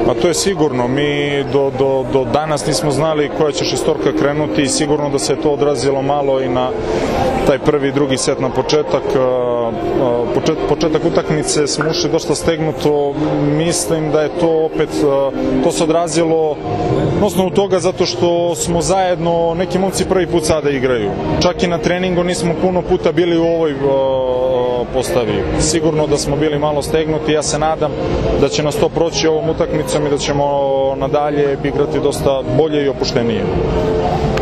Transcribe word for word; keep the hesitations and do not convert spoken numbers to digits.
Pa to je sigurno, mi do, do, do danas nismo znali koja će šestorka krenuti i sigurno da se to odrazilo malo i na taj prvi i drugi set na početak. Počet, početak utakmice smo ušli dosta stegnuto, mislim da je to opet, to se odrazilo na osnovu toga zato što smo zajedno, neki momci prvi put sada igraju. Čak i na treningu nismo puno puta bili u ovoj postavi. Sigurno da smo bili malo stegnuti, ja se nadam da će nas to proći ovom utakmicom i da ćemo nadalje igrati dosta bolje i opuštenije.